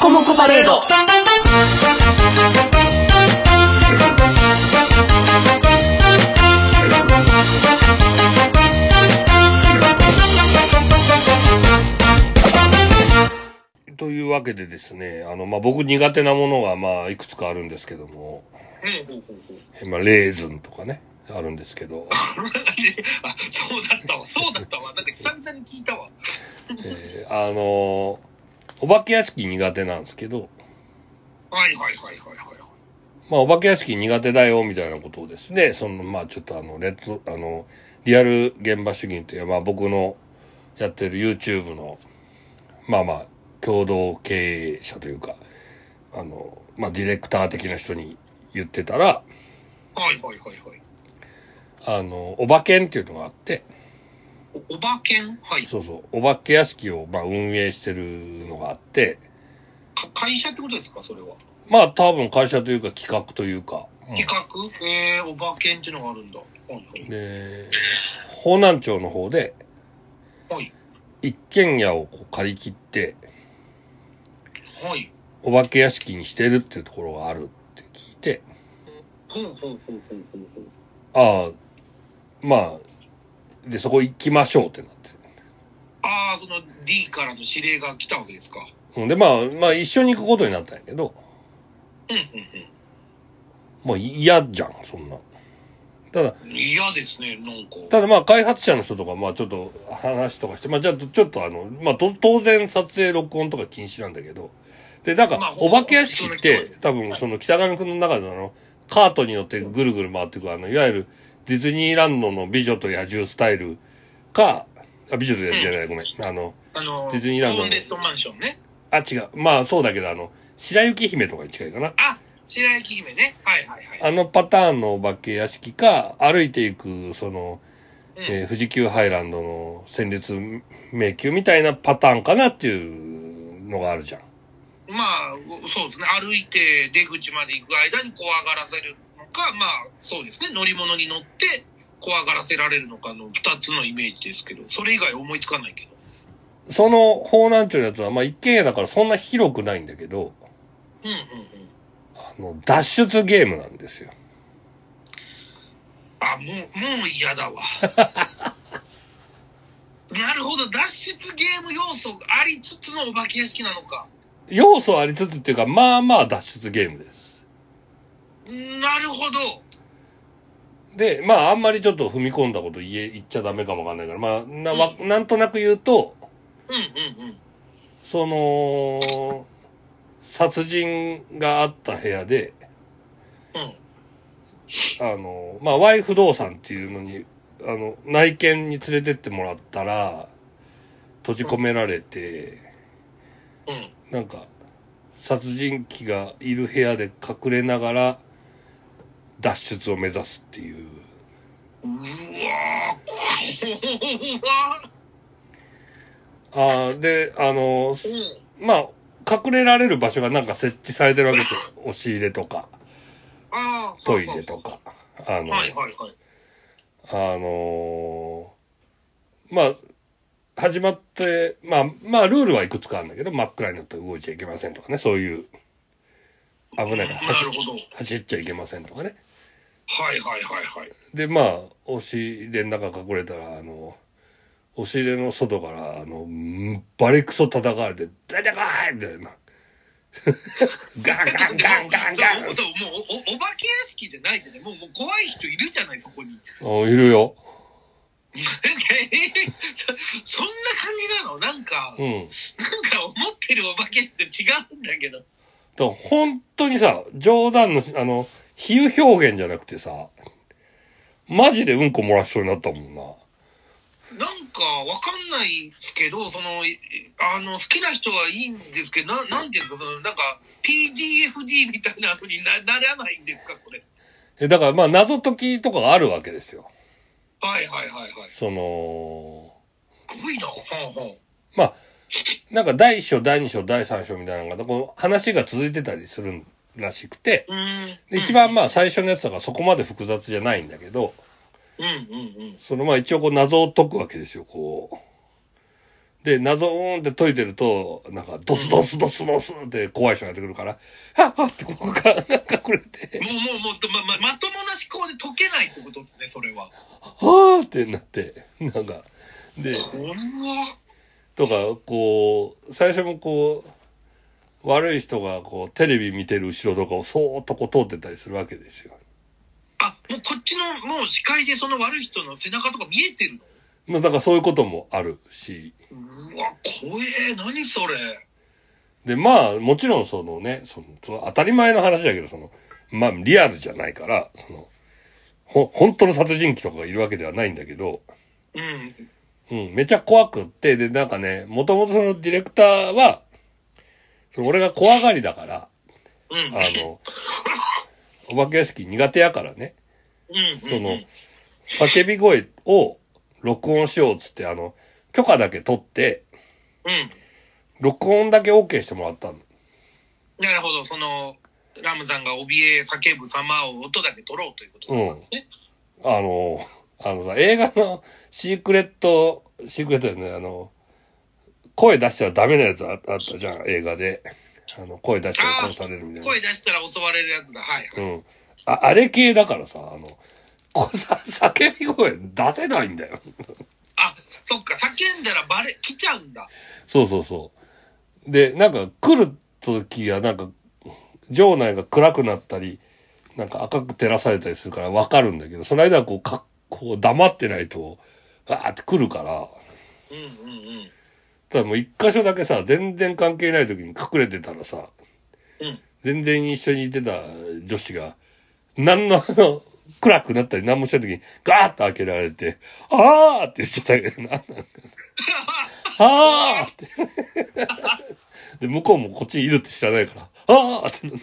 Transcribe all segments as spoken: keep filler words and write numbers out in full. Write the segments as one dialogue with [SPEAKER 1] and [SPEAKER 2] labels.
[SPEAKER 1] コモコパレード。
[SPEAKER 2] というわけでですね、あの、まあ、僕苦手なものが、まあ、いくつかあるんですけども、うん、まあ、レーズンとかね、あるんですけど。
[SPEAKER 3] あ、そうだったわ、そうだったわ。なんか久々に聞いたわ。
[SPEAKER 2] えー、あの、お化け屋敷苦手なんですけど、
[SPEAKER 3] はいはいはいはいはい。
[SPEAKER 2] まあ、お化け屋敷苦手だよ、みたいなことをですね、その、まあ、ちょっとあの、レッド、あの、リアル現場主義という、まあ、僕のやってる YouTube の、まあまあ、共同経営者というか、あの、まあ、ディレクター的な人に言ってたら、
[SPEAKER 3] はいはいはいはい。
[SPEAKER 2] あの、お化けんっていうのがあって、
[SPEAKER 3] お、お化けん？はい。
[SPEAKER 2] そうそう、お化け屋敷を、まあ、運営してるのがあって、
[SPEAKER 3] か会社ってことですか、それは。
[SPEAKER 2] まあ、多分会社というか企画というか。
[SPEAKER 3] うん、企画？えー、お化けんっていうのがあるんだ。はいはい。
[SPEAKER 2] で、方南町の方で、
[SPEAKER 3] はい。
[SPEAKER 2] 一軒家をこう借り切って、
[SPEAKER 3] はい。
[SPEAKER 2] お化け屋敷にしてるっていうところがあるって聞いて、
[SPEAKER 3] ほうほうほうほうほうほう。
[SPEAKER 2] ああ、まあ、で、そこ行きましょうってなって。
[SPEAKER 3] ああ、その D からの指令が来たわけですか。
[SPEAKER 2] で、まあ、まあ一緒に行くことになったんやけど、
[SPEAKER 3] うんうんうん。
[SPEAKER 2] もう嫌じゃん、そんな。ただ、
[SPEAKER 3] 嫌ですね、なんか。
[SPEAKER 2] ただまあ開発者の人とか、まあちょっと話とかして、まあじゃあちょっとあの、まあと当然撮影録音とか禁止なんだけど、で、なんか、お化け屋敷って、多分その北上くんの中であの、カートに乗ってぐるぐる回っていく、あの、いわゆるディズニーランドの美女と野獣スタイルか、あ、美女と野獣じゃない、ごめん。あの、
[SPEAKER 3] あの、
[SPEAKER 2] ディズニーランドの。
[SPEAKER 3] ホーンデッドマンションね。
[SPEAKER 2] あ、違う。まあそうだけど、あの、白雪姫とかに近いかな。
[SPEAKER 3] あ、白雪姫ね。はいはいはい。
[SPEAKER 2] あのパターンのお化け屋敷か、歩いていく、その、うん、えー、富士急ハイランドの戦列迷宮みたいなパターンかなっていうのがあるじゃん。
[SPEAKER 3] まあ、そうですね。歩いて出口まで行く間に怖がらせるのか、まあ、そうですね。乗り物に乗って怖がらせられるのかの二つのイメージですけど、それ以外思いつかないけど。
[SPEAKER 2] その方南町のやつは、まあ一軒家だからそんな広くないんだけど、
[SPEAKER 3] うんうんうん。
[SPEAKER 2] あの、脱出ゲームなんですよ。
[SPEAKER 3] あ、もう、もう嫌だわ。なるほど、脱出ゲーム要素がありつつのお化け屋敷なのか。
[SPEAKER 2] 要素ありつつっていうか、まあまあ脱出ゲームです。
[SPEAKER 3] なるほど。
[SPEAKER 2] で、まああんまりちょっと踏み込んだこと言え、言っちゃダメかもわかんないから、まあな、うん、なんとなく言うと、
[SPEAKER 3] うんうんうん。
[SPEAKER 2] その、殺人があった部屋で、
[SPEAKER 3] うん。
[SPEAKER 2] あの、まあ、ワイ不動産っていうのに、あの、内見に連れてってもらったら、閉じ込められて、
[SPEAKER 3] うん。
[SPEAKER 2] なんか、殺人鬼がいる部屋で隠れながら、脱出を目指すっていう。
[SPEAKER 3] うわぁ、
[SPEAKER 2] 怖ああ、で、あの、うん、まあ、隠れられる場所がなんか設置されてるわけですよ。押し入れとか、トイレとか。あの、はいはいはい。あのー、まあ、始まって、まあ、まあ、ルールはいくつかあるんだけど、真っ暗になったら動いちゃいけませんとかね、そういう、危ないから走、走っちゃいけませんとかね。
[SPEAKER 3] はいはいはいはい。
[SPEAKER 2] で、まあ、押し入れの中隠れたら、あの、押し入れの外から、あの、バリクソ叩かれて、出てこいみたいな。ガンガンガンガンガン。
[SPEAKER 3] もう、お、お化け屋敷じゃないじゃない。もう、もう怖い人いるじゃない、そこに。
[SPEAKER 2] あ、いるよ。
[SPEAKER 3] そんな感じなの？なんか、うん、なんか思ってるお化けって違うんだけど。
[SPEAKER 2] だから本当にさ、冗談の、あの、比喩表現じゃなくてさ、マジでうんこ漏らしそうになったもんな。
[SPEAKER 3] なんかわかんないですけど、その、あの、好きな人はいいんですけど、な、なんていうんですか、その、なんか、ピーディーエフディー みたいな風にな、ならないんですか、これ。
[SPEAKER 2] え、だからまあ謎解きとかがあるわけですよ。
[SPEAKER 3] はいはいはいはい。
[SPEAKER 2] その、
[SPEAKER 3] すごいな。はあはあ、
[SPEAKER 2] まあ、なんか第一章、第二章、第三章みたいなのが、こう話が続いてたりするらしくて、で一番まあ最初のやつだからそこまで複雑じゃないんだけど、
[SPEAKER 3] うんうんうん、
[SPEAKER 2] そのまあ一応こう謎を解くわけですよ、こう。 で、謎ーんって解いてると、なんか、ドスドスドスドスって怖い人がやってくるから、はっはってここが隠れて。
[SPEAKER 3] もう、もう、もう、ま、ま、まともな思考で解けないってことですね、それは。
[SPEAKER 2] はーってなって、なんか、で、
[SPEAKER 3] これは
[SPEAKER 2] とか、こう、最初もこう、悪い人がこう、テレビ見てる後ろとかをそーっとこう通ってたりするわけですよ。
[SPEAKER 3] あ、もうこっちの、もう視界でその悪い人の背中とか見えてるの？
[SPEAKER 2] まあ、だからそういうこともあるし。
[SPEAKER 3] うわ、怖え、何それ。
[SPEAKER 2] で、まあ、もちろんそのね、その、その当たり前の話だけど、その、まあ、リアルじゃないから、その、ほ、本当の殺人鬼とかがいるわけではないんだけど、
[SPEAKER 3] うん。
[SPEAKER 2] うん、めちゃ怖くって、で、なんかね、もともとそのディレクターは、その俺が怖がりだから、
[SPEAKER 3] うん。
[SPEAKER 2] あの、お化け屋敷苦手やからね、
[SPEAKER 3] うん。
[SPEAKER 2] その、叫び声を録音しようっつって、あの、許可だけ取って、
[SPEAKER 3] うん。
[SPEAKER 2] 録音だけ OK してもらったの。
[SPEAKER 3] なるほど、その、ラムさんが怯え叫ぶ様を音だけ取ろうということなんですね。
[SPEAKER 2] うん。あの、あのさ、映画のシークレット、シークレットでね、あの、声出したらダメなやつあったじゃん、映画で。あの、声出したら殺されるみたいな。
[SPEAKER 3] 声出したら襲われるやつだ。はい、はい。
[SPEAKER 2] うん。あ、あれ系だからさ、あの、こさ、叫び声出せないんだよ。
[SPEAKER 3] あ、そっか、叫んだらバレ、来ちゃうんだ。
[SPEAKER 2] そうそうそう。で、なんか来る時はなんか、場内が暗くなったり、なんか赤く照らされたりするからわかるんだけど、その間はこう、かこう黙ってないと、わーって来るから、
[SPEAKER 3] うんうんうん。
[SPEAKER 2] ただもう一箇所だけさ、全然関係ない時に隠れてたらさ、
[SPEAKER 3] うん。
[SPEAKER 2] 全然一緒にいてた女子が、何のあの、暗くなったり何もした時にガーッと開けられて、あーって言っちゃったけどな。あーって。で、向こうもこっちにいるって知らないから、あーって。そんな、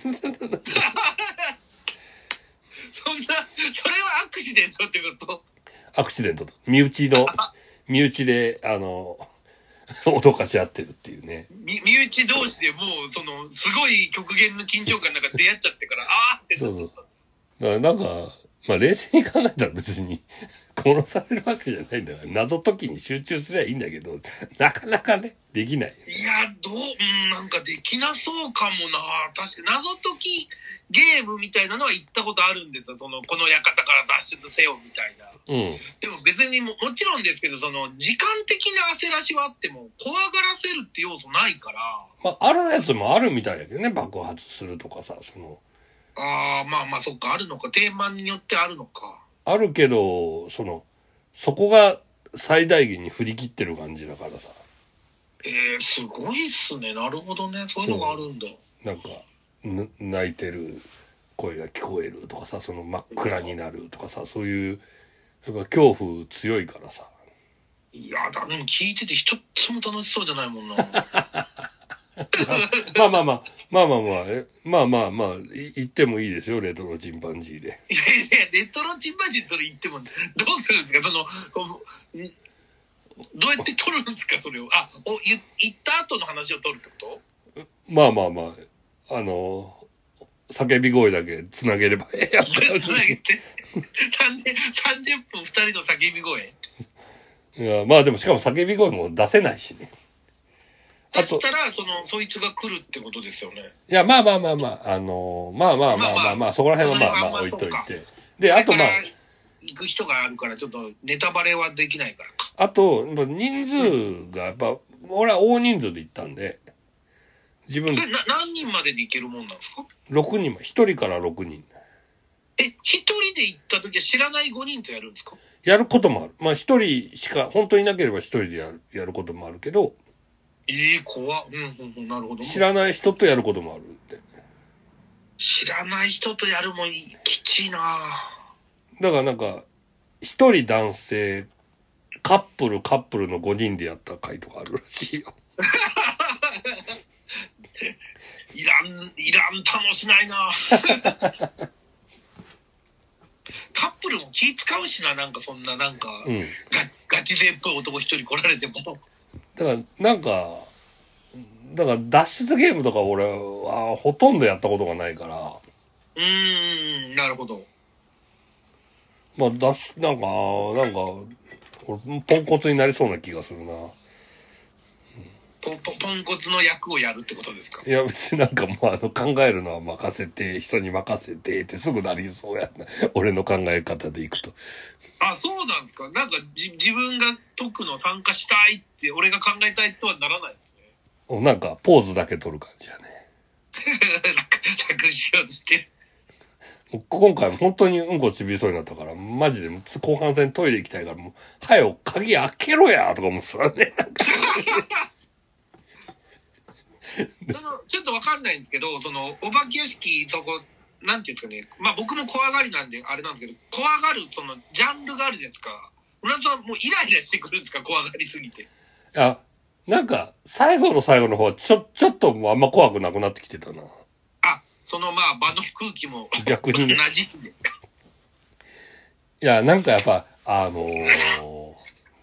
[SPEAKER 3] それはアクシデントってこと？
[SPEAKER 2] アクシデント。身内の、身内で、あの、脅かし合ってるっていうね。
[SPEAKER 3] 身内同士でもう、その、すごい極限の緊張感なんか出会っちゃってから、あーってなっちゃった。
[SPEAKER 2] そうそう。だからなんか、まあ冷静に考えたら別に殺されるわけじゃないんだから、謎解きに集中すればいいんだけど、なかなかね、できない。
[SPEAKER 3] いや、どう、うん、なんかできなそうかもな。確かに謎解きゲームみたいなのは行ったことあるんですよ。その、この館から脱出せよみたいな。
[SPEAKER 2] うん。
[SPEAKER 3] でも別にも、もちろんですけど、その、時間的な焦らしはあっても、怖がらせるって要素ないから。
[SPEAKER 2] まあ、あるやつもあるみたいだけどね、爆発するとかさ、その。
[SPEAKER 3] ああ、まあまあ、そっか、あるのか。テーマによってあるのか。
[SPEAKER 2] あるけど、その、そこが最大限に振り切ってる感じだからさ。
[SPEAKER 3] ええー、すごいっすね。なるほどね。そういうのがあるんだ。
[SPEAKER 2] なんか、泣いてる声が聞こえるとかさ、その真っ暗になるとかさ、そういう、やっぱ恐怖強いからさ。
[SPEAKER 3] いやだ、でも聞いてて一つも楽しそうじゃないもんな。
[SPEAKER 2] まあまあまあ、まあまあまあ、まあまあまあ、言ってもいいですよ、レトロチンパンジーで。
[SPEAKER 3] いやいや、レトロチンパンジーと言っても、どうするんですかその、どうやって撮るんですかそれを。あ、お言った後の話を撮るってこと？
[SPEAKER 2] まあまあまあ、あの、叫び声だけつなげればええやつ。
[SPEAKER 3] つなげて、さんじゅっぷんふたりの叫び声。
[SPEAKER 2] いや、まあでもしかも叫び声も出せないしね。
[SPEAKER 3] 出したら、その、そいつが来るってことですよね。
[SPEAKER 2] いや、まあまあまあまあ、あのー、まあまあまあまあまあ、そこら辺はまあまあ置いといて。で、あとまあ、
[SPEAKER 3] 行く人があるから、ちょっとネタバレはできないからか。
[SPEAKER 2] あと、人数がやっぱ、俺は大人数で行ったんで、自分。
[SPEAKER 3] え、な、何人までで行けるもんなんですか？
[SPEAKER 2] ろくにん、ひとりからろくにん。
[SPEAKER 3] え、ひとりで行った時は知らないごにんとやるんですか？
[SPEAKER 2] やることもある。まあひとりしか、本当になければひとりでやる、やることもあるけど、
[SPEAKER 3] ええー、怖っ。うんうんうん、なるほど。
[SPEAKER 2] 知らない人とやることもあるんで。
[SPEAKER 3] 知らない人とやるもんきちいな。
[SPEAKER 2] だからなんか、ひとり男性、カップルカップルのごにんでやった回とかあるらしいよ。
[SPEAKER 3] いらん、いらん、楽しないな。カップルも気使うしな、なんかそんな、なんか、うん、ガ, ガチ勢っぽい男一人来られても。だか
[SPEAKER 2] ら、なんか、だから脱出ゲームとか俺はほとんどやったことがないから。
[SPEAKER 3] うーん、なるほど。
[SPEAKER 2] まあ、脱出、なんか、なんか、ポンコツになりそうな気がするな。
[SPEAKER 3] ポポポンコツの役をやるってことですか？
[SPEAKER 2] いや別になんかもうあの考えるのは任せて、人に任せてってすぐなりそうやな。俺の考え方でいくと。
[SPEAKER 3] あ、そうなんですか。なんかじ自分が解くの参加したいって俺が考えたいとはならないです
[SPEAKER 2] ね。なんかポーズだけ取る感じやね。
[SPEAKER 3] 楽しようとしてる。
[SPEAKER 2] 今回も本当にうんこちびりそうになったから、マジで後半戦トイレ行きたいから、もう、はよ、鍵開けろやとか思ってたらね。
[SPEAKER 3] そのちょっとわかんないんですけど、そのお化け屋敷、そこなんていうんですかね、まあ僕も怖がりなんであれなんですけど、怖がるそのジャンルがあるじゃないですか。村田さんもうイライラしてくるんですか、怖がりすぎて。い
[SPEAKER 2] や、なんか最後の最後の方はちょちょっともうあんま怖くなくなってきてたな。
[SPEAKER 3] あ、そのまあ場の空気も
[SPEAKER 2] 逆にね。
[SPEAKER 3] 馴染んで。
[SPEAKER 2] いやなんかやっぱあのー、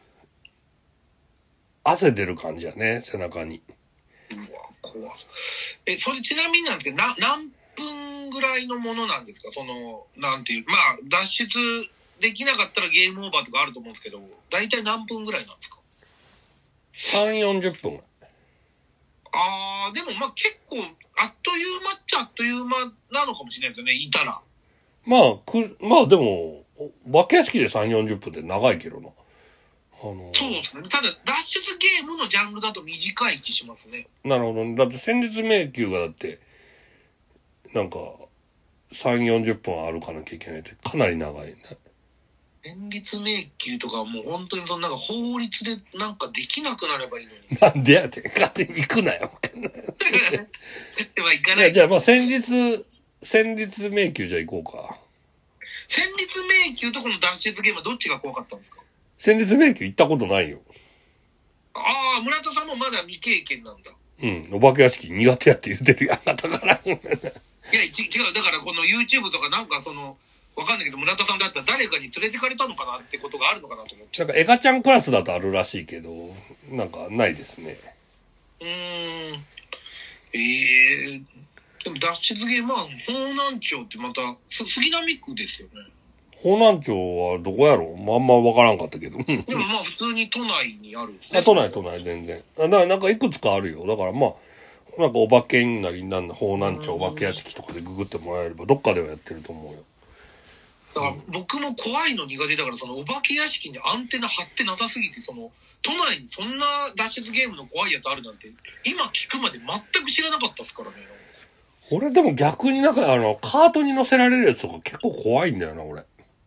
[SPEAKER 2] 汗出る感じやね、背中に。
[SPEAKER 3] うわ怖そう。え、それちなみになんですけど、な何分ぐらいのものなんですか？そのなんていう、まあ脱出できなかったらゲームオーバーとかあると思うんですけど、大体何分ぐらいなんですか？
[SPEAKER 2] さん、よんじゅっぷん。
[SPEAKER 3] あー、でもまあ結構あっという間っちゃあっという間なのかもしれないですよね、いたら。
[SPEAKER 2] まあ、く、まあでも、お化け屋敷でさん、よんじゅっぷんで長いけどな。あのー、
[SPEAKER 3] そうですね。ただ脱出ゲームのジャンルだと短い気しますね。
[SPEAKER 2] なるほど、ね。だって戦慄迷宮がだって、なんか、さん、よんじゅっぷん歩かなきゃいけないってかなり長いね。
[SPEAKER 3] 戦慄迷宮とかはもう本当にそのなんか法律でなんかできなくなればいいのに。
[SPEAKER 2] なんでやって勝手に行くなよ。
[SPEAKER 3] では行かない。い
[SPEAKER 2] や、じゃあまあ戦慄、戦慄迷宮じゃあ行こうか。
[SPEAKER 3] 戦慄迷宮とこの脱出ゲームはどっちが怖かったんですか？
[SPEAKER 2] 戦慄迷宮行ったことないよ。
[SPEAKER 3] ああ、村田さんもまだ未経験なんだ。
[SPEAKER 2] うん、お化け屋敷苦手やって言ってるやんか、だから。いや、
[SPEAKER 3] ち違う、だからこの YouTube とかなんかその、わかんないけど、村田さんだったら誰かに連れてかれたのかなってことがあるのかなと思って。
[SPEAKER 2] なんかエガちゃんクラスだとあるらしいけど、なんかないですね。
[SPEAKER 3] うーん。ええー、でも脱出ゲームは、方南町ってまた、す杉並区ですよね。
[SPEAKER 2] 方南町はどこやろう、まあ、あんまわからんかったけど。
[SPEAKER 3] でもまあ普通に都内にあるんですね。
[SPEAKER 2] あ、都内都内全然。だからなんかいくつかあるよ。だからまあ、なんかお化けになりなんだ、方南町お化け屋敷とかでググってもらえれば、どっかではやってると思うよ。
[SPEAKER 3] だから僕も怖いの苦手だから、そのお化け屋敷にアンテナ張ってなさすぎて、その都内にそんな脱出ゲームの怖いやつあるなんて、今聞くまで全く知らなかったですからね。
[SPEAKER 2] 俺でも逆になんかあの、カートに乗せられるやつとか結構怖いんだよな、俺。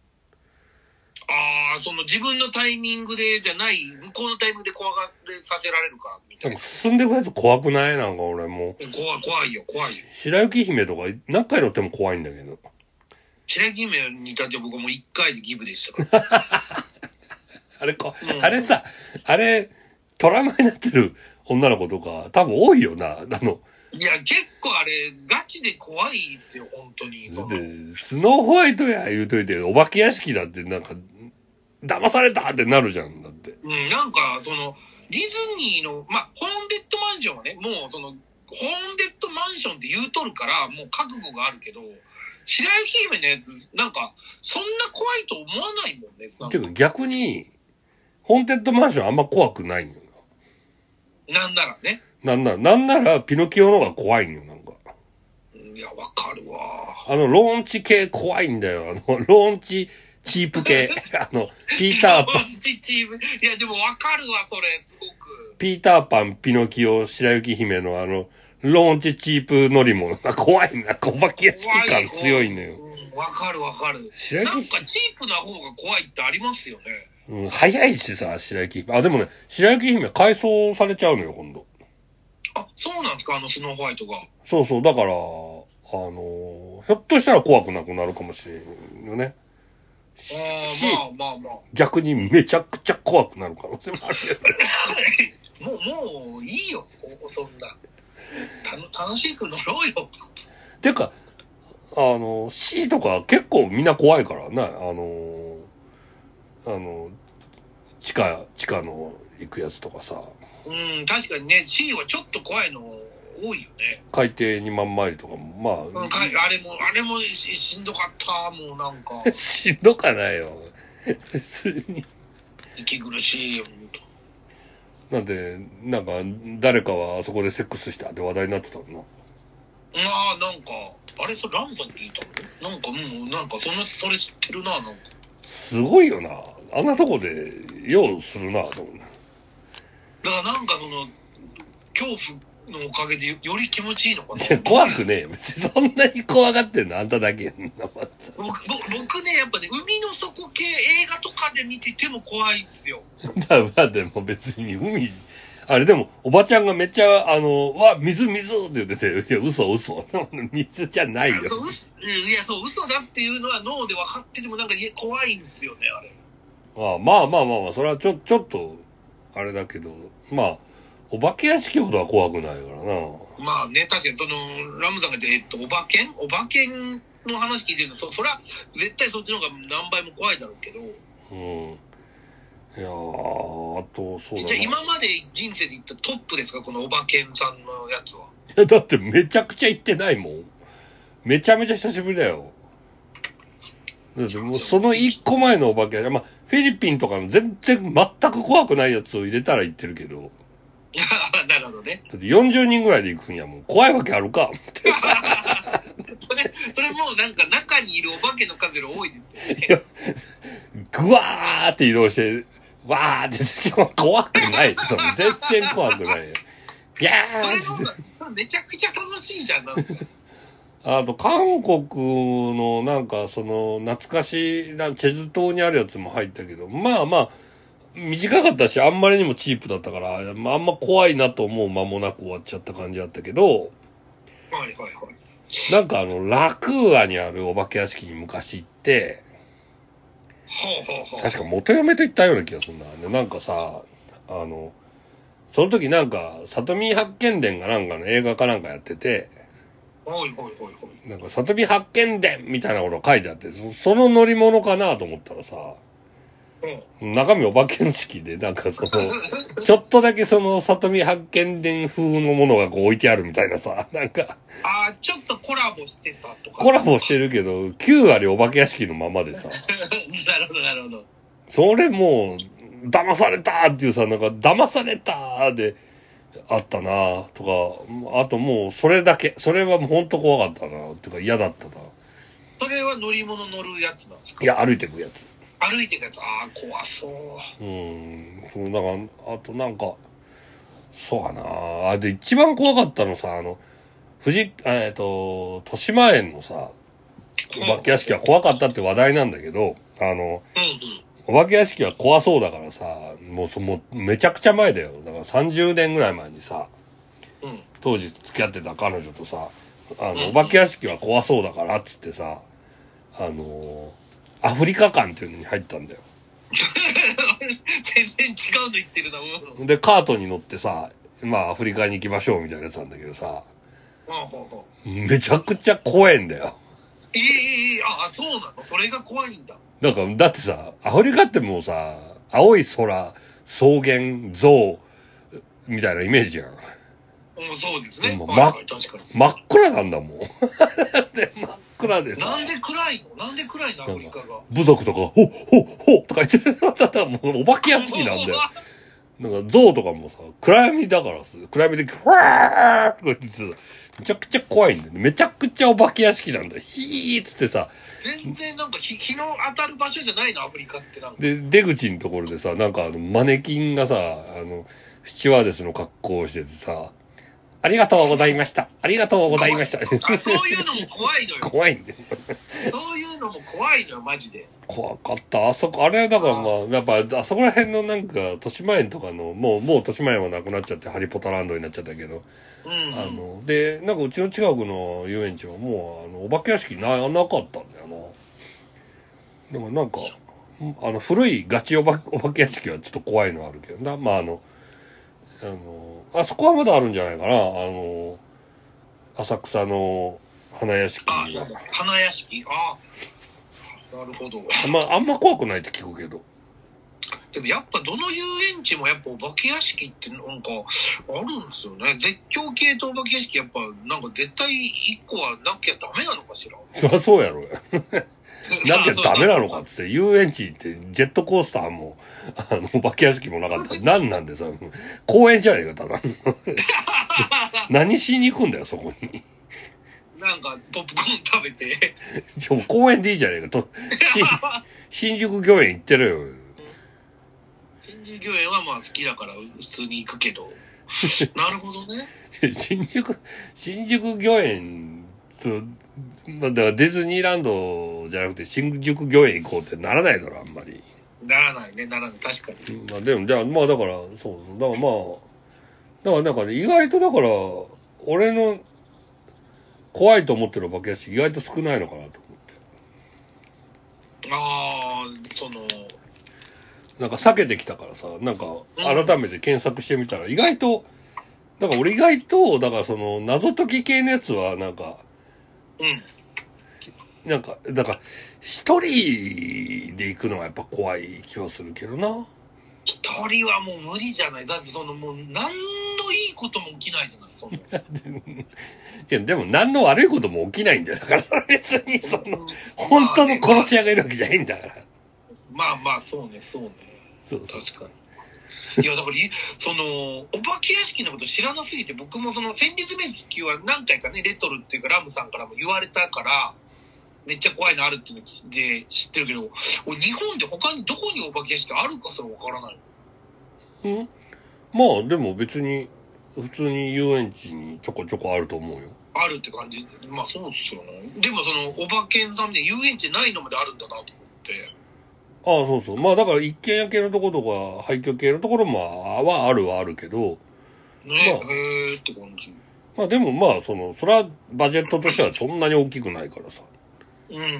[SPEAKER 3] ああ、その自分のタイミングでじゃない、向こうのタイミングで怖がれさせられるから、みたいな。
[SPEAKER 2] 進んでいくやつ怖くない？なんか俺もう。
[SPEAKER 3] 怖い、怖いよ、怖いよ。
[SPEAKER 2] 白雪姫とか何回乗っても怖いんだけど。
[SPEAKER 3] 白雪姫に至って僕はもういっかいでギブでしたから。
[SPEAKER 2] あれこ、
[SPEAKER 3] うん、
[SPEAKER 2] あれさ、あれ、トラウマになってる女の子とか多分多いよな、あの。
[SPEAKER 3] いや、結構あれ、ガチで怖いですよ、本当に。
[SPEAKER 2] で、スノーホワイトや言うといて、お化け屋敷だってなんか、騙されたってなるじゃん、だって。
[SPEAKER 3] うん、なんか、その、ディズニーの、まあ、ホーンデッドマンションはね、もうその、ホーンデッドマンションって言うとるから、もう覚悟があるけど、白雪姫のやつ、なんか、そんな怖いと思わないもんね、なんか。
[SPEAKER 2] ていうか逆に、ホーンテッドマンションあんま怖くないんよ
[SPEAKER 3] な。なんならね。
[SPEAKER 2] なんなら、なんならピノキオの方が怖いんよ、なんか。
[SPEAKER 3] いや、わかるわ。
[SPEAKER 2] あの、ローンチ系怖いんだよ。あの、ローンチチープ系。あの、ピーターパン。
[SPEAKER 3] ローンチチーム。いや、でもわかるわ、それ、すごく。
[SPEAKER 2] ピーターパン、ピノキオ、白雪姫のあの、ローンチチープ乗り物が怖いな。お化け屋敷感強いのよ。
[SPEAKER 3] わ、うん、かるわかる。なんかチープな方が怖いってありますよね。
[SPEAKER 2] うん、早いしさ、白雪姫。あ、でもね、白雪姫改装されちゃうのよ、今度。
[SPEAKER 3] あ、そうなんですか、あのスノーホワイトが。
[SPEAKER 2] そうそう、だから、あの、ひょっとしたら怖くなくなるかもしれんよね。
[SPEAKER 3] し、まあまあまあ。
[SPEAKER 2] 逆にめちゃくちゃ怖くなる可能性もあるよ
[SPEAKER 3] ね。もう、もういいよ、そんな。た楽しく乗ろうよ。
[SPEAKER 2] てか、あの、C とか結構みんな怖いからね、あの、あの、地下、地下の行くやつとかさ。
[SPEAKER 3] うん、確かにね、C はちょっと怖いの多いよね。
[SPEAKER 2] 海底にまんまりとかも、まあ。
[SPEAKER 3] うん、あれも、あれもし、しんどかった、もうなんか。
[SPEAKER 2] しんどかないよ。別に。
[SPEAKER 3] 息苦しいよ、ほんと。
[SPEAKER 2] なんで、なんか、誰かはあそこでセックスしたって話題になってたのな。
[SPEAKER 3] ああ、なんか、あれ、それラムさんに聞いたの？なんか、もう、なんか、その、それ知ってるな、なんか。
[SPEAKER 2] すごいよな。あんなとこで、ようするな、と思う。だ
[SPEAKER 3] からなんかその、恐怖のおかげで よ, より気持ちいいのかな。
[SPEAKER 2] いや、怖くねえよ。別にそんなに怖がってんのあんただけやんな、また。
[SPEAKER 3] 僕, 僕ね、やっぱね、海の底系映画とかで見てても怖いんですよ。
[SPEAKER 2] だからでも別に海、あれでも、おばちゃんがめっちゃ、あの、わ、水水って言ってて、いや、嘘嘘。水じゃないよ。
[SPEAKER 3] そういや、そう、嘘だっていうのは脳で分かっててもなんか怖いんですよね、あれ。
[SPEAKER 2] ああ、まあまあまあまあ、それはちょ、ちょっと、あれだけど、まあ、お化け屋敷ほどは怖くないからな。
[SPEAKER 3] まあね、確かにその、ラムさんが言って、えっと、お化けんお化けんの話聞いてると、そ、そりゃ、絶対そっちの方が何倍も怖いだろうけど。
[SPEAKER 2] うん。いやー、あと、そうだな。
[SPEAKER 3] じゃあ今まで人生で行ったトップですか、このおばけんさんのやつは。
[SPEAKER 2] いや、だってめちゃくちゃ行ってないもん。めちゃめちゃ久しぶりだよ。だってもうその一個前のお化け、まあ、フィリピンとかの全然全く怖くないやつを入れたら行ってるけど。
[SPEAKER 3] なるほどね。
[SPEAKER 2] だってよんじゅうにんぐらいで行くんやもん。怖いわけあるか思って。
[SPEAKER 3] それ、それもうなんか中にいるお化けの数より多いですよね。
[SPEAKER 2] ぐわーって移動して、わーって怖くない。その全然怖くないよ。いやー
[SPEAKER 3] それめちゃくちゃ楽しいじゃん、なんか。
[SPEAKER 2] あと、韓国のなんかその懐かしいな、チェジュ島にあるやつも入ったけど、まあまあ、短かったし、あんまりにもチープだったから、まあ、あんま怖いなと思う間もなく終わっちゃった感じだったけど、
[SPEAKER 3] はいはいはい。
[SPEAKER 2] なんかあの、ラクーアにあるお化け屋敷に昔行って、
[SPEAKER 3] ほうほうほう。
[SPEAKER 2] 確か元嫁と行ったような気がするんだね。なんかさ、あの、その時なんか、里見八犬伝がなんかの映画かなんかやってて、
[SPEAKER 3] はいはいはいはい。
[SPEAKER 2] なんか、里見八犬伝みたいなこと書いてあって、そ, その乗り物かなと思ったらさ、うん、中身お化け屋敷で、なんかその、ちょっとだけその里見八犬伝風のものがこう置いてあるみたいなさ、なんか。
[SPEAKER 3] ああ、ちょっとコラボしてたとか。
[SPEAKER 2] コラボしてるけど、きゅう割お化け屋敷のままでさ。
[SPEAKER 3] なるほどなるほど。
[SPEAKER 2] それもう、騙されたっていうさ、なんか、騙されたで、あったなとか、あともう、それだけ。それはもうほんと怖かったなっていうか嫌だったな。
[SPEAKER 3] それは乗り物乗るやつなんですか？
[SPEAKER 2] いや、歩いてくやつ。
[SPEAKER 3] 歩いてくやつ。ああ、怖そう。
[SPEAKER 2] うん。そう、だから、あとなんか、そうかなあ、で、一番怖かったのさ、あの、富士、えっと、豊島園のさ、お化け屋敷は怖かったって話題なんだけど、あの、
[SPEAKER 3] うんうん、
[SPEAKER 2] お化け屋敷は怖そうだからさ、もう、もうめちゃくちゃ前だよ。だからさんじゅうねんぐらい前にさ、
[SPEAKER 3] うん、
[SPEAKER 2] 当時付き合ってた彼女とさ、あの、
[SPEAKER 3] うんうん、
[SPEAKER 2] お化け屋敷は怖そうだからっつってさ、あの、アフリカ館っていうのに入ったんだよ。
[SPEAKER 3] 全然違うの言ってるな。
[SPEAKER 2] うん、で、カートに乗ってさ、まあアフリカに行きましょうみたいなやつなんだけどさ、めちゃくちゃ怖いんだよ。
[SPEAKER 3] ええー、あ、そうなの？それが怖いんだ。
[SPEAKER 2] だから、だってさ、アフリカってもうさ、青い空、草原、象、みたいなイメージやん。
[SPEAKER 3] うん、そうですね。
[SPEAKER 2] もう、
[SPEAKER 3] はいはい、確かに。
[SPEAKER 2] 真っ暗なんだもん。で真っ暗でさ。
[SPEAKER 3] なんで暗いの？なんで暗いのアフリカが。
[SPEAKER 2] 部族とか、ほっほっほっとか言ってるのだったらもうお化け屋敷なんだよ。なんか象とかもさ、暗闇だからさ、暗闇で、ふわーとか言ってさ、めちゃくちゃ怖いんだよね。めちゃくちゃお化け屋敷なんだよ。ヒーっつってさ。
[SPEAKER 3] 全然なんか日、日の当たる場所じゃないの、アフリカってなんか。
[SPEAKER 2] で、出口のところでさ、なんかあの、マネキンがさ、あの、スチュワーデスの格好をしててさ、ありがとうございました。ありがとうございました。
[SPEAKER 3] あ、そういうのも怖いのよ。
[SPEAKER 2] 怖いんだよ。
[SPEAKER 3] そういうのも怖いのよ、マジで。
[SPEAKER 2] 怖かった。あそこ、あれだからまあ、やっぱ、あそこら辺のなんか、豊島園とかの、もう、もう豊島園はなくなっちゃって、ハリポタランドになっちゃったけど、
[SPEAKER 3] うんうん、
[SPEAKER 2] あの、で、なんかうちの近くの遊園地はもう、あの、お化け屋敷な、なかったんだよな。だからなんか、あの、古いガチお化お化け屋敷はちょっと怖いのあるけどな。まあ、あの、あの、あそこはまだあるんじゃないかな。あの、浅草の花屋敷は。
[SPEAKER 3] 花屋敷ああ、なるほど。
[SPEAKER 2] まあ、あんま怖くないって聞くけど。
[SPEAKER 3] でもやっぱどの遊園地もやっぱお化け屋敷ってなんかあるんですよね。絶叫系とお化け屋敷やっぱなんか絶対一個はなきゃダメなのかしら。
[SPEAKER 2] そりゃそうやろうや。 なきゃダメなのかっつって、遊園地行ってジェットコースターも、あの、お化け屋敷もなかったら何なんでさ、公園じゃねえか、ただの。何しに行くんだよ、そこに。
[SPEAKER 3] なんか、ポップコーン食べて。
[SPEAKER 2] ちょ、公園でいいじゃねえか、と、新宿御苑行ってるよ。
[SPEAKER 3] 新宿御苑はまあ好きだから普通に行くけど。なるほどね。
[SPEAKER 2] 新宿、新宿御苑と、まあ、だからディズニーランドじゃなくて新宿御苑行こうってならないだろ、あんまり。
[SPEAKER 3] ならないね、ならない、確かに。
[SPEAKER 2] まあでも、じゃあ、まあだから、そう、だからまあ、だからなんかね、意外とだから、俺の怖いと思ってるお化け屋敷意外と少ないのかなと思って。
[SPEAKER 3] ああ、その、
[SPEAKER 2] なんか避けてきたからさ、なんか改めて検索してみたら、意外と、だから俺意外と、だからその謎解き系のやつはなんか、
[SPEAKER 3] うん。
[SPEAKER 2] なんか、だから一人で行くのはやっぱ怖い気はするけどな。
[SPEAKER 3] 一人はもう無理じゃない。だってそのもう何のいいことも起きないじゃない。そのい
[SPEAKER 2] やでも何の悪いことも起きないんだよ。だから別にその、本当の殺し屋がいるわけじゃないんだから。
[SPEAKER 3] まあまあ、そうね、そうね。
[SPEAKER 2] そうそう
[SPEAKER 3] 確かに。いや、だから、その、お化け屋敷のこと知らなすぎて、僕もその、戦慄迷宮は何回かね、レトルっていうか、ラムさんからも言われたから、めっちゃ怖いのあるっていうので知ってるけど、日本で他にどこにお化け屋敷あるかすらわからない。
[SPEAKER 2] うんまあ、でも別に、普通に遊園地にちょこちょこあると思うよ。
[SPEAKER 3] あるって感じ。まあそうっすよね。でもその、お化けさんで遊園地ないのまであるんだなと思って。
[SPEAKER 2] ああ、そうそう。まあだから一軒家系のところとか、廃墟系のところも、はあるはあるけど。
[SPEAKER 3] ねえ、まあ、へーって感じ。
[SPEAKER 2] まあでもまあ、その、それはバジェットとしてはそんなに大きくないからさ。
[SPEAKER 3] うんうんうん。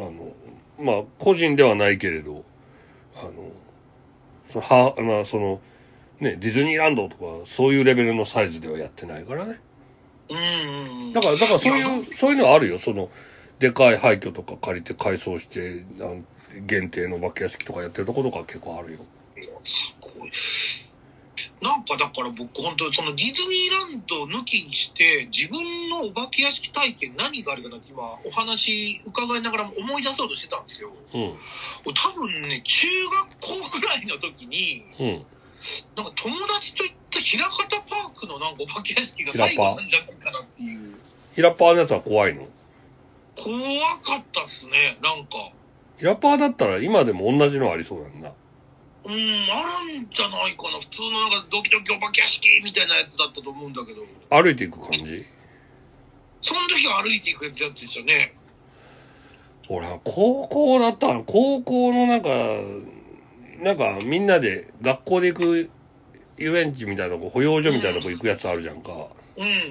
[SPEAKER 2] あの、まあ、個人ではないけれど、あの、そのは、まあその、ね、ディズニーランドとか、そういうレベルのサイズではやってないからね。
[SPEAKER 3] うんうんうん。
[SPEAKER 2] だから、だからそういう、そういうのはあるよ。その、でかい廃墟とか借りて改装して、なん限定のお化け屋敷とかやってるところとか結構あるよ。
[SPEAKER 3] すごい。なんかだから僕本当にそのディズニーランド抜きにして自分のお化け屋敷体験何があるかなって今お話伺いながらも思い出そうとしてたんですよ。
[SPEAKER 2] うん。
[SPEAKER 3] 多分ね、中学校ぐらいの時に、
[SPEAKER 2] うん。
[SPEAKER 3] なんか友達と行った平方パークのなんかお化け屋敷が最後なんじゃないかなっていう。
[SPEAKER 2] ヒラパーのやつは怖いの？
[SPEAKER 3] 怖かったっすね、なんか。
[SPEAKER 2] ヒラパーだったら今でも同じのありそうだんな。
[SPEAKER 3] うん、あるんじゃないかな。普通のなんかドキドキお化け屋敷みたいなやつだったと思うんだけど。
[SPEAKER 2] 歩いていく感じ？
[SPEAKER 3] その時は歩いていくやつやつですよね。
[SPEAKER 2] 俺は高校だったら、高校のなんか、なんかみんなで学校で行く遊園地みたいなとこ、保養所みたいなとこ行くやつあるじゃんか。
[SPEAKER 3] うんうんうん。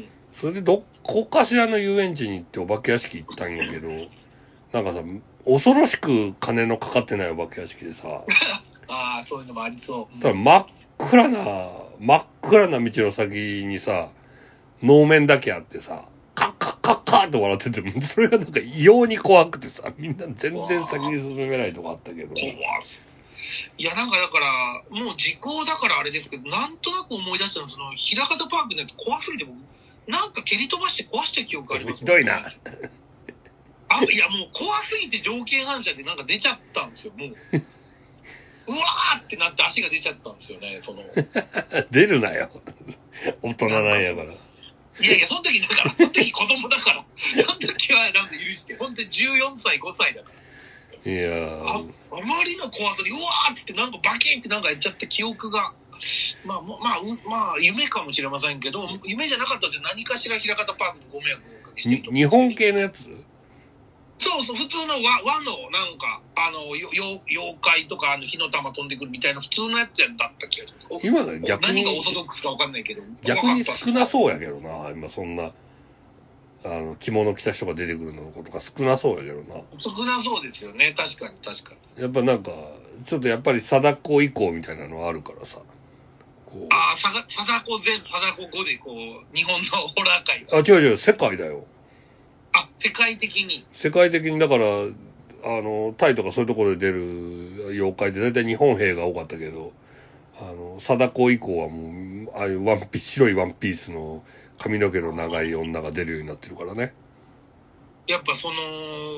[SPEAKER 2] それでどこかしらの遊園地に行ってお化け屋敷行ったんやけど、なんかさ、恐ろしく金のかかってないお化け屋敷でさ、
[SPEAKER 3] ああ、そういうのもありそう。うん、
[SPEAKER 2] ただ真っ暗な、真っ暗な道の先にさ、能面だけあってさ、カッカッカッカッって笑ってても、それがなんか異様に怖くてさ、みんな全然先に進めないとこあったけど。
[SPEAKER 3] 怖す。いや、なんかだから、もう時効だからあれですけど、なんとなく思い出したのは、その、平方パークのやつ怖すぎて、僕、なんか蹴り飛ばして壊した記憶あります
[SPEAKER 2] ひどいな。
[SPEAKER 3] あ、いや、もう怖すぎて条件反射でなんか出ちゃったんですよ、もう。うわーってなって足が出ちゃったんですよね、その。
[SPEAKER 2] 出るなよ。大人なんやから。
[SPEAKER 3] いやいや、その時だから、その時子供だから。その時はなんか許して、本当にじゅうよんさい、ごさいだから。
[SPEAKER 2] いやー。
[SPEAKER 3] あ、あまりの怖さに、うわーっつってなんかバキンってなんかやっちゃった記憶が、まあ、まあ、まあ、夢かもしれませんけど、夢じゃなかったですよ。何かしら平方パークにご迷惑をおかけしてると思う。
[SPEAKER 2] 日本系のやつ？
[SPEAKER 3] そうそう、普通の和和のなんか、あの、よ妖怪とか、あの、火の玉飛んでくるみたいな普通のやつだった気がします。
[SPEAKER 2] 今が逆に。
[SPEAKER 3] 何がオーソドックスかわかんないけど。
[SPEAKER 2] 逆に少なそうやけどな、今そんな。あの、着物着た人が出てくるのことが少なそうやけどな。
[SPEAKER 3] 少なそうですよね。確かに、確かに。
[SPEAKER 2] やっぱなんか、ちょっとやっぱり貞子以降みたいなのあるからさ。
[SPEAKER 3] こうああ、貞子前、貞子後でこう、日本のホラー界。
[SPEAKER 2] あ、違う違う、世界だよ。
[SPEAKER 3] あ、世界的に。
[SPEAKER 2] 世界的に、だから、あの、タイとかそういうところで出る妖怪で、だいたい日本兵が多かったけど、あの、貞子以降はもう、ああいうワンピース、白いワンピースの髪の毛の長い女が出るようになってるからね。
[SPEAKER 3] やっぱその、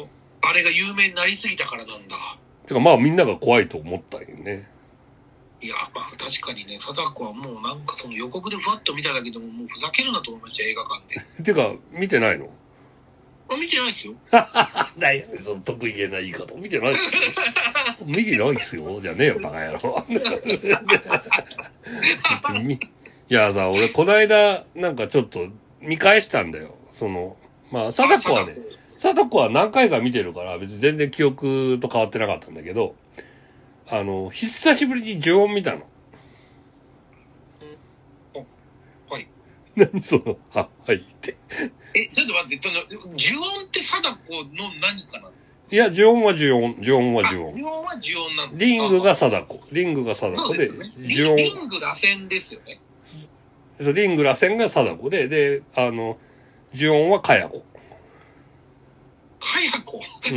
[SPEAKER 3] あれが有名になりすぎたからなんだ。
[SPEAKER 2] てかまあみんなが怖いと思ったよね。
[SPEAKER 3] いや、まあ確かにね、貞子はもうなんかその予告でふわっと見ただけでももうふざけるなと思いました、映画館で。
[SPEAKER 2] てか、見てないの？
[SPEAKER 3] あ、見てないですよ。
[SPEAKER 2] ないよね、その得意げな言い方。見てないっすよ。見てないっすよ。じゃねえよ、バカ野郎。いやさ、俺この間、なんかちょっと見返したんだよ。その、まあ、貞子はね、貞子は何回か見てるから、別に全然記憶と変わってなかったんだけど、あの、久しぶりに呪音見たの。
[SPEAKER 3] はい。
[SPEAKER 2] 何その、は、はいって。
[SPEAKER 3] え、ちょっと待って、その、呪音って貞子の何かな？
[SPEAKER 2] いや、呪音は呪音、呪音は呪音。
[SPEAKER 3] 呪音は呪音なの。
[SPEAKER 2] リングが貞子。リングが貞子で、
[SPEAKER 3] 呪音。リング螺旋ですよね。
[SPEAKER 2] リング螺旋が貞子で、で、あの、呪音はかや子。
[SPEAKER 3] かや子？
[SPEAKER 2] うん。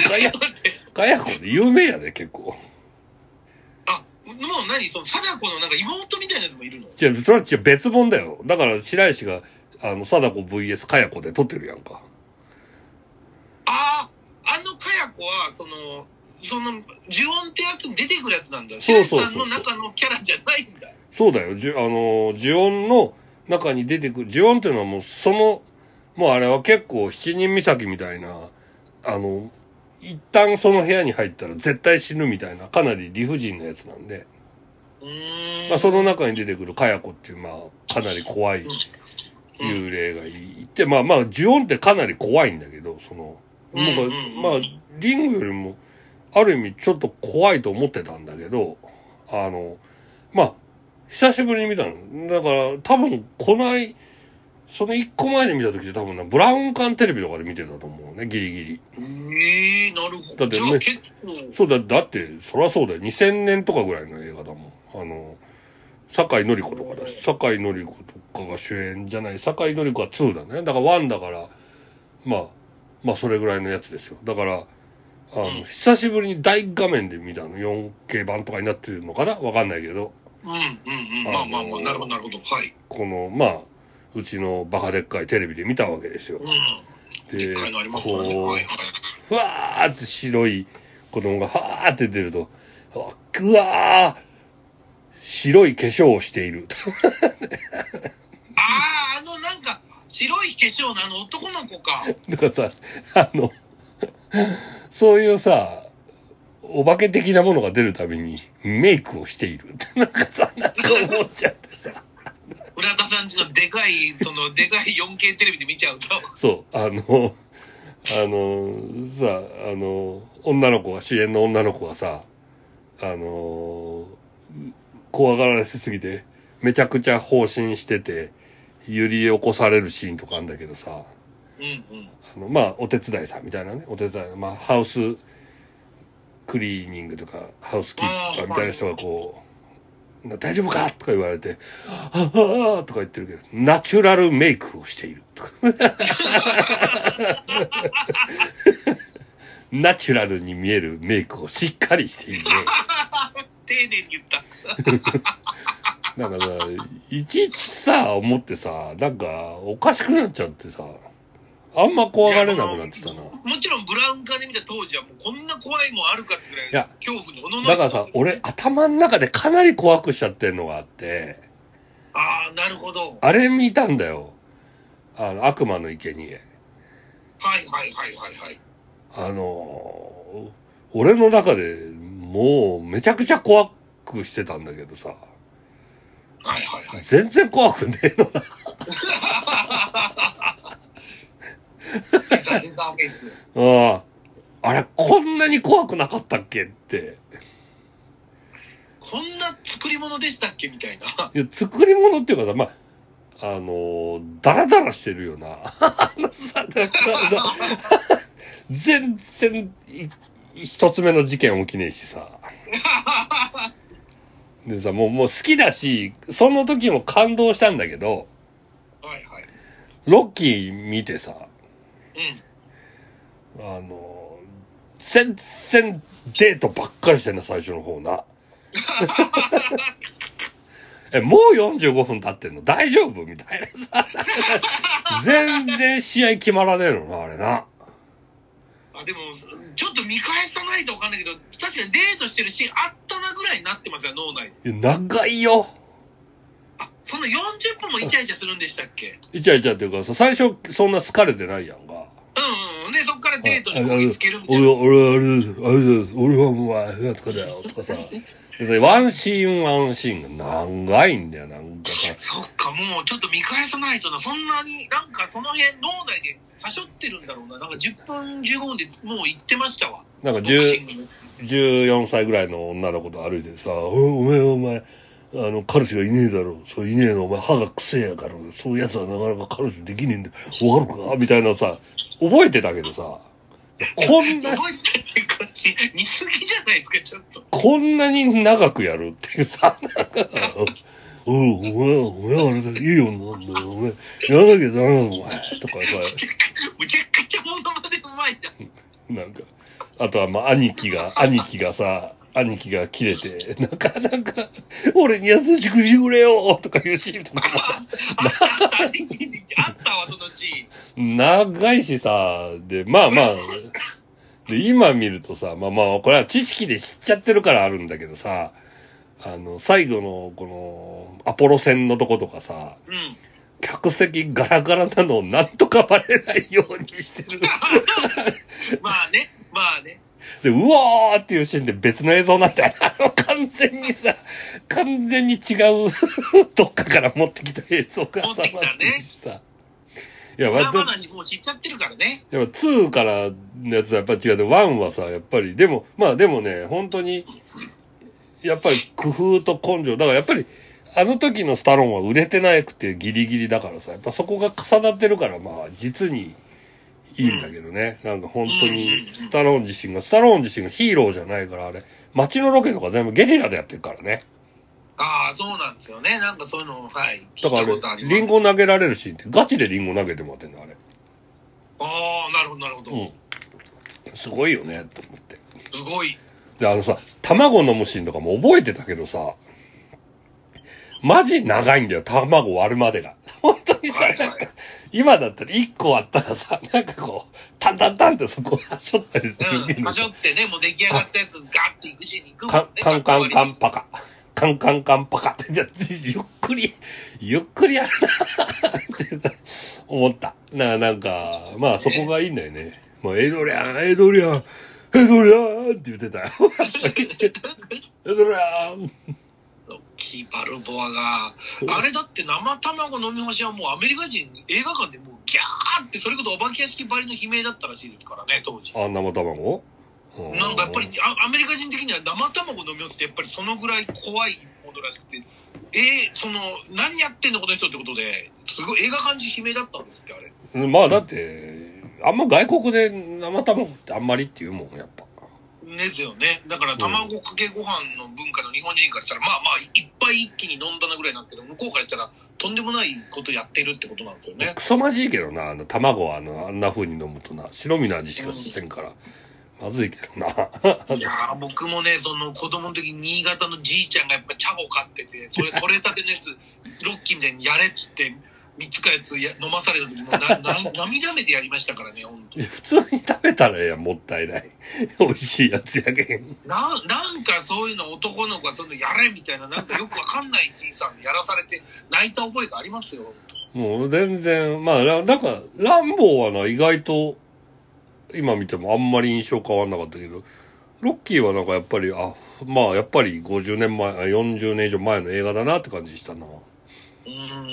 [SPEAKER 2] かや、かや子で有名やで、結構。
[SPEAKER 3] あ、もう何その、貞子のなんか妹みたいなやつもいるの？
[SPEAKER 2] 違う、それは違う、別物だよ。だから、白石が、あの、貞子 ブイエス かや子で撮ってるやんか。
[SPEAKER 3] ああ、あのかや子は、その、その、呪音ってやつに出てくるやつなんだ。白石さんの中のキャラじゃないんだ。
[SPEAKER 2] そうだよ。じゅ、あの、呪音の中に出てくる、呪音っていうのはもう、その、もうあれは結構七人岬みたいな、あの、一旦その部屋に入ったら絶対死ぬみたいな、かなり理不尽なやつなんで、
[SPEAKER 3] うーん、
[SPEAKER 2] まあその中に出てくるかや子っていう、まあ、かなり怖い幽霊がいて、まあまあ、呪音ってかなり怖いんだけど、その、
[SPEAKER 3] うんうんうん、
[SPEAKER 2] まあ、リングよりも、ある意味ちょっと怖いと思ってたんだけど、あの、まあ、久しぶりに見たの。だから、多分、こないその一個前に見た時って多分な、ブラウン管テレビとかで見てたと思うね、ギリギリ。
[SPEAKER 3] ええー、なるほど。
[SPEAKER 2] だってね、結構。そうだ、だって、そりゃそうだよ。にせんねんとかぐらいの映画だもん。あの、酒井紀子とかだし、酒井紀子とかが主演じゃない、酒井紀子はツーだね。だからワンだから、まあ、まあそれぐらいのやつですよ。だから、あの、うん、久しぶりに大画面で見たの。よんケー 版とかになってるのかなわかんないけど。
[SPEAKER 3] うんうんうん。まあまあまあ、なるほどなるほど。はい。
[SPEAKER 2] この、まあ、うちのバカでっかいテレビで見たわけですよ。うん、で、でこう、はいはい、ふわーって白い子供がふわーって出ると、うわー白い化粧をしている。
[SPEAKER 3] ああ、あのなんか、白い化粧のあの男の子か。
[SPEAKER 2] だからさ、あの、そういうさ、お化け的なものが出るたびにメイクをしている。なんかさ、なんか思っちゃってさ。
[SPEAKER 3] 浦田さんちのでかい、そのでかい よんケー テレビで見ちゃうと。
[SPEAKER 2] そう、あの、あの、さ、あの、女の子が、主演の女の子がさ、あの、怖がられすぎて、めちゃくちゃ放心してて、揺り起こされるシーンとかあるんだけどさ、
[SPEAKER 3] うんうん、
[SPEAKER 2] あの、まあ、お手伝いさんみたいなね、お手伝い、まあ、ハウスクリーニングとか、ハウスキーパーみたいな人がこう、大丈夫かとか言われて、ああとか言ってるけど、ナチュラルメイクをしているとか。ナチュラルに見えるメイクをしっかりしているね。
[SPEAKER 3] 丁寧に言った。
[SPEAKER 2] なんかさ、いちいちさ、思ってさ、なんか、おかしくなっちゃってさ、あんま怖がれなくなってたな。
[SPEAKER 3] もちろんブラウン管で見た当時はもうこんな怖いもんあるかってぐらい、いや恐怖におののいてたんですよ。
[SPEAKER 2] だからさ、俺頭の中でかなり怖くしちゃってんのがあって。
[SPEAKER 3] ああ、なるほど。
[SPEAKER 2] あれ見たんだよ。あの、悪魔の生贄。
[SPEAKER 3] はいはいはいはいはい。
[SPEAKER 2] あの、俺の中でもうめちゃくちゃ怖くしてたんだけどさ。
[SPEAKER 3] はいはいはい。
[SPEAKER 2] 全然怖くねえのな。ああ、あれ、こんなに怖くなかったっけって。
[SPEAKER 3] こんな作り物でしたっけみたいな。
[SPEAKER 2] いや、作り物っていうかさ、まあ、あの、ダラダラしてるよな。あのさ、なんかさ、全然、一つ目の事件起きねえしさ。でさ、もう、もう好きだし、その時も感動したんだけど、
[SPEAKER 3] はいはい。
[SPEAKER 2] ロッキー見てさ、
[SPEAKER 3] うん。
[SPEAKER 2] あの、全然デートばっかりしてんな、最初の方な。え、もうよんじゅうごふん経ってんの大丈夫みたいなさ。全然試合決まらねえのな、あれな。
[SPEAKER 3] ああ、でも、ちょっと見返さないとわかんないけど、確かにデートしてるシーンあったなぐらいになってますよ、脳内で。
[SPEAKER 2] いや、長いよ。
[SPEAKER 3] あ、そんなよんじゅっぷんもイチャイチャするんでしたっけ？
[SPEAKER 2] イチャイチャっていうかさ、最初そんな好かれてないやんか。
[SPEAKER 3] うんうん。で、そっからデートにこぎつけるみたいな。
[SPEAKER 2] 俺は、俺は、あれです、あれです、俺はもう、あれとかだよ、とかさ。で、ワンシーンワンシーンが長いんだよ、なんかさ。
[SPEAKER 3] そっか、もうちょっと見返さないとな、そんなに、なんかその辺脳内ではしょってるんだろうな。なんかじゅっぷん、じゅうごふんでもう行ってましたわ。
[SPEAKER 2] なんかじゅう、じゅうよんさいぐらいの女の子と歩いてさ、お前お前、あの、彼氏がいねえだろ。そう、いねえの、お前歯が癖やから、そういうやつはなかなか彼氏できねえんだよ。わかるかみたいなさ、覚えてたけどさ、こんな、
[SPEAKER 3] 覚えてる感じ、似すぎじゃないですか、ちょっと。
[SPEAKER 2] こんなに長くやるっていうさ、なんか、おう、お前、お前あれだ、いい女なんだよ、お前、やらなきゃダメだ、お前、とかさ。
[SPEAKER 3] むちゃくちゃものまでうまい
[SPEAKER 2] な。なんか、あとはまあ、兄貴が、兄貴がさ、兄貴が切れて、なんか、なんか、俺に優しくしてくれよとか言うシーンとかもさ、
[SPEAKER 3] あったあった、兄貴にあったわ、そのシ
[SPEAKER 2] ーン。長いしさ、で、まあまあ、で、今見るとさ、まあまあ、これは知識で知っちゃってるからあるんだけどさ、あの、最後の、この、アポロ戦のとことかさ、
[SPEAKER 3] ーン。うん。
[SPEAKER 2] 客席ガラガラなのをなんとかバレないようにしてる。
[SPEAKER 3] まあね、まあね。
[SPEAKER 2] で、うわーっていうシーンで別の映像になって、あの、完全にさ、完全に違うどっかから持ってきた映像が
[SPEAKER 3] 持ってきたね。
[SPEAKER 2] さ。いや、
[SPEAKER 3] 裏話もう知っちゃってるからね。
[SPEAKER 2] やっぱツーからのやつはやっぱ違うで、ワンはさ、やっぱり、でも、まあでもね、本当に、やっぱり工夫と根性。だからやっぱり、あの時のスタローンは売れてなくてギリギリだからさ、やっぱそこが重なってるから、まあ実にいいんだけどね。うん、なんか本当に、スタローン自身が、スタローン自身がヒーローじゃないから、あれ、街のロケとか全部ゲリラでやってるからね。
[SPEAKER 3] ああ、そうなんですよね。なんかそういうの、はい。
[SPEAKER 2] だからあれ、リンゴ投げられるシーンってガチでリンゴ投げてもらってんだ、あれ。
[SPEAKER 3] ああ、なるほど、なるほど。うん。
[SPEAKER 2] すごいよね、と思って。
[SPEAKER 3] すごい。
[SPEAKER 2] で、あのさ、卵飲むシーンとかも覚えてたけどさ、マジ長いんだよ、卵割るまでが。本当にさ、はいはい、なんか、今だったらいっこ割ったらさ、なんかこう、タンタンタンってそこはしょったりするけど、
[SPEAKER 3] うん、はしょってね、もう出来上がったやつガッていくしに行くもんね。
[SPEAKER 2] カンカンカンパカ。カンカンカンパカってやって、ゆっくり、ゆっくりやるなって思った。な、なんか、まあそこがいいんだよね。もうエドリアン、エドリアン、エドリアンって言ってたよ。エドリアン。
[SPEAKER 3] ロッキー・バルボアが、あれだって生卵飲み干しはもうアメリカ人映画館でもうギャーってそれこそお化け屋敷ばりの悲鳴だったらしいですからね、当時。
[SPEAKER 2] あ、生卵？
[SPEAKER 3] なんかやっぱりアメリカ人的には生卵飲み干すってやっぱりそのぐらい怖いものらしくて、えー、その何やってんのこの人ってことですごい映画館時悲鳴だったんですってあれ。
[SPEAKER 2] まあだってあんま外国で生卵ってあんまりって言うもんやっぱ。
[SPEAKER 3] ですよね。だから卵かけご飯の文化の日本人からしたら、うん、まあまあいっぱい一気に飲んだなぐらいなんですけど、向こうからしたらとんでもないことやってるってことなんですよね。
[SPEAKER 2] クソまじいけどな、あの卵はあのあんな風に飲むとな、白身の味しかせんから。うん、まずいけどな。
[SPEAKER 3] いやー、僕もね、その子供の時に新潟のじいちゃんがやっぱチャボ飼ってて、それ取れたてのやつ、ロッキーみたいにやれっつって、みっつかやつや飲まされた時もなな涙目でやりましたからね、本当に。
[SPEAKER 2] 普通に食べたらやもったいない。美味しいやつやけん。
[SPEAKER 3] な、なんかそういうの男の子がそういうのやれみたいな、なんかよくわかんないじいさんでやらされて泣いた覚えがありますよ、
[SPEAKER 2] もう全然、まあ、なんか、ランボーはな、意外と、今見てもあんまり印象変わんなかったけど、ロッキーはなんかやっぱり、あ、まあやっぱりごじゅうねんまえ、よんじゅうねん以上前の映画だなって感じしたな。
[SPEAKER 3] うんうんうんうんうん。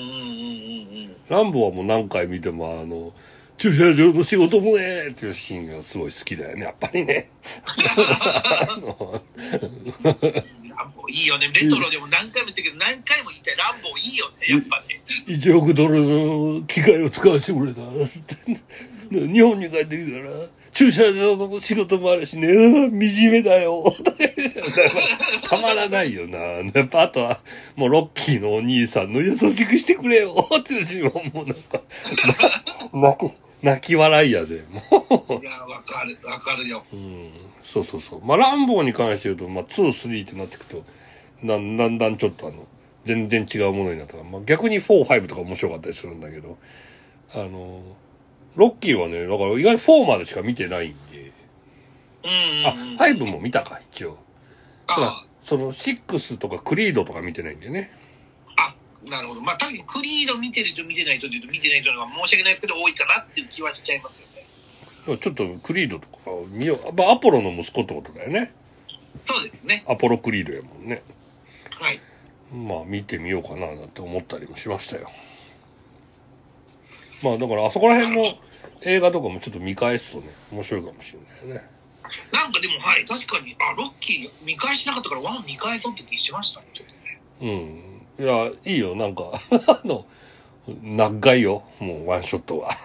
[SPEAKER 2] ランボーはもう何回見ても、あの、駐車場の仕事もねーっていうシーンがすごい好きだよね、やっぱりね。
[SPEAKER 3] ランボーいいよね。レトロでも何回も言ったけど、何回も言いたい。ランボーいいよね、やっぱね。
[SPEAKER 2] いちおくドルの機械を使わせてくれた。日本に帰ってきたら、駐車場の仕事もあるしね、惨めだよ。たまらないよな。やっぱあとは、もうロッキーのお兄さんの優しくしてくれよっていうシーンはもうなんか、泣き、泣き笑いやで、も
[SPEAKER 3] う。いや、わかる、わかるよ。
[SPEAKER 2] うん、そうそうそう。まあ、ランボーに関して言うと、まあ、ツー、スリーってなってくと、だんだんだんちょっとあの、全然違うものになったから、まあ、逆にフォー、ファイブとか面白かったりするんだけど、あの、ロッキーはね、だから意外にフォーまでしか見てないんで、
[SPEAKER 3] うんうんうん、
[SPEAKER 2] あ、ファイブも見たか、一応。
[SPEAKER 3] ああ。
[SPEAKER 2] その、シックスとかクリードとか見てないんでね。
[SPEAKER 3] あ、なるほど。まあ、確かにクリード見てる人見てない人でいうと見てない人の方が申し訳ないですけど多いかなっていう気はしちゃいますよね。
[SPEAKER 2] ちょっとクリードとか見よう。まあ、アポロの息子ってことだよね。
[SPEAKER 3] そうですね。
[SPEAKER 2] アポロクリードやもんね。
[SPEAKER 3] はい。
[SPEAKER 2] まあ見てみようかななんて思ったりもしましたよ。まあだからあそこら辺の映画とかもちょっと見返すとね、面白いかもしれないね。
[SPEAKER 3] なんかでもはい、確かに、あ、ロッキー見返しなかったからワン見返そうって気しましたね、ちょっとね。
[SPEAKER 2] うん。いや、いいよ、なんか、あの、長いよ、もうワンショットは。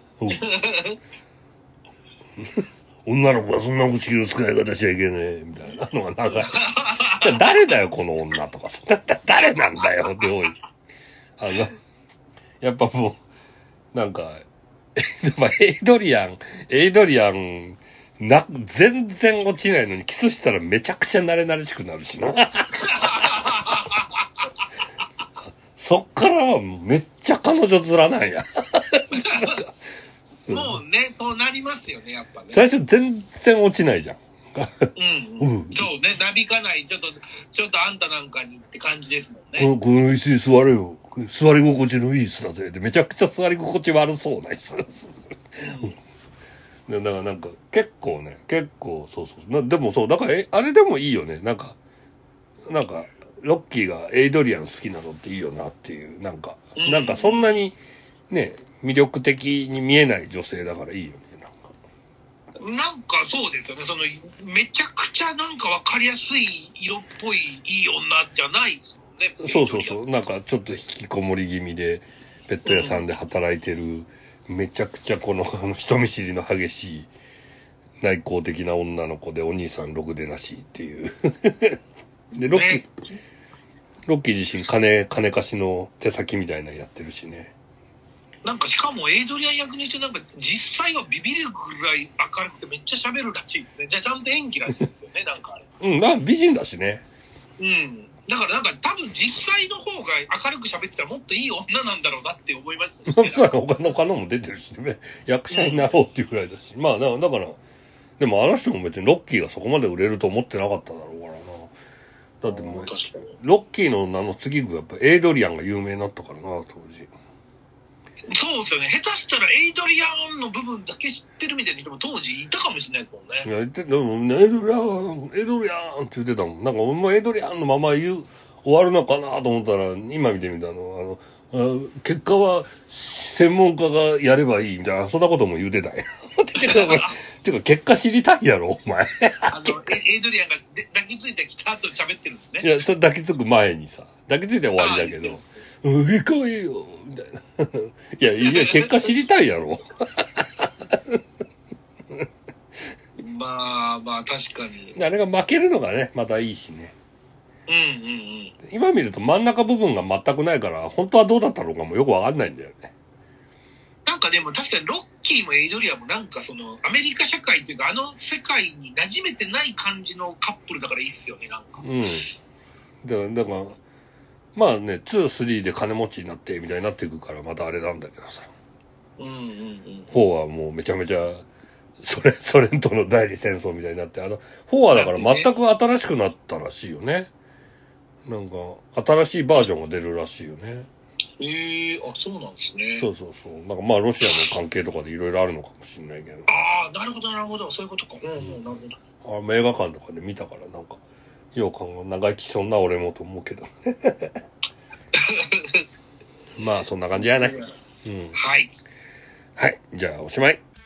[SPEAKER 2] 女の子はそんな口の使い方しちゃいけねえ、みたいなのが長い。誰だよ、この女とか。誰なんだよ、って多い。あの、やっぱもう、なんか、やっぱエイドリアン、エイドリアン、な、全然落ちないのにキスしたらめちゃくちゃ慣れ慣れしくなるしな。そっからはめっちゃ彼女面なんや。
[SPEAKER 3] もうね、そうなりますよね、やっぱね。
[SPEAKER 2] 最初全然落ちないじゃん。
[SPEAKER 3] うん、うん。そうね、なびかない、ちょっと、ちょっとあんたなんかにって感じですもんね。
[SPEAKER 2] この、この椅子に座れよ。座り心地のいい椅子だぜ。で、めちゃくちゃ座り心地悪そうな椅子。うん、だからなんか、結構ね、結構、そうそうな。でもそう、だから、え、あれでもいいよね。なんか、なんか、ロッキーがエイドリアン好きなのっていいよなっていう、なんか、うん、なんかそんなにね、魅力的に見えない女性だからいいよね。
[SPEAKER 3] なんかそうですよね。そのめちゃくちゃなんか分かりやすい色っぽいいい女じゃないですもんね。
[SPEAKER 2] そうそうそう。なんかちょっと引きこもり気味でペット屋さんで働いてる、うん、めちゃくちゃこのあの人見知りの激しい内向的な女の子でお兄さんろくでなしっていうでロッキー、ね、ロッキー自身金金貸しの手先みたいなのやってるしね。
[SPEAKER 3] なんかしかもエイドリアン役にしてなんか実際はビビるぐらい明るくてめっちゃ喋るらしいですね。じゃあちゃんと演技らしいですよね。なんかあれ。
[SPEAKER 2] うん、まあ美人だしね。
[SPEAKER 3] うん。だからなんか多分実際の方が明るく喋ってたらもっといい女なんだろうなって思いましたし、ね。
[SPEAKER 2] 他の他のも出てるしね。役者になろうっていうくらいだし。うん、まあだからでもあの人も別にロッキーがそこまで売れると思ってなかっただろうからな。だってもうロッキーの名の次ぐやっぱエイドリアンが有名になったからな当時。
[SPEAKER 3] そうですよね。下手したらエイドリアンの部分だけ知ってるみたいな人も当時いたかもしれないですもんね。
[SPEAKER 2] いや言ってでもエイドリアンエイドリアンって言ってたもん。なんか俺もエイドリアンのまま言う終わるのかなと思ったら今見てみたのあのあ結果は専門家がやればいいみたいなそんなことも言うてたんや。てか結果知りたいやろお前。
[SPEAKER 3] あのエイドリアンが抱きついてきた後喋ってるんですね。
[SPEAKER 2] いやそれ抱きつく前にさ抱きついて終わりだけど。うん、結果はいいよみたいな。いやいや結果知りたいやろ。
[SPEAKER 3] まあまあ確かに。
[SPEAKER 2] あれが負けるのがねまたいいしね。
[SPEAKER 3] うんうんうん。
[SPEAKER 2] 今見ると真ん中部分が全くないから本当はどうだったのかもよくわかんないんだよね。
[SPEAKER 3] なんかでも確かにロッキーもエイドリアンもなんかそのアメリカ社会というかあの世界に馴染めてない感じのカップルだからいいっすよねなんか。
[SPEAKER 2] うん。だからだからまあねツー、スリーで金持ちになってみたいになっていくからまたあれなんだけどさ。
[SPEAKER 3] うんうんうん。
[SPEAKER 2] フォーはもうめちゃめちゃそれソ連との代理戦争みたいになってあのフォーはだから全く新しくなったらしいよね。なんか新しいバージョンが出るらしいよね。
[SPEAKER 3] ええー、あ、そうなんですね。
[SPEAKER 2] そうそうそう。なんかまあロシアの関係とかでいろいろあるのかもしれないけど。
[SPEAKER 3] ああ、なるほどなるほど。そういうことか。うん、うん、なるほど。
[SPEAKER 2] あ映画館とかで見たからなんか、よう考え長生きしょんな俺もと思うけど。まあそんな感じやね。うん。
[SPEAKER 3] はい。
[SPEAKER 2] はい。じゃあおしまい。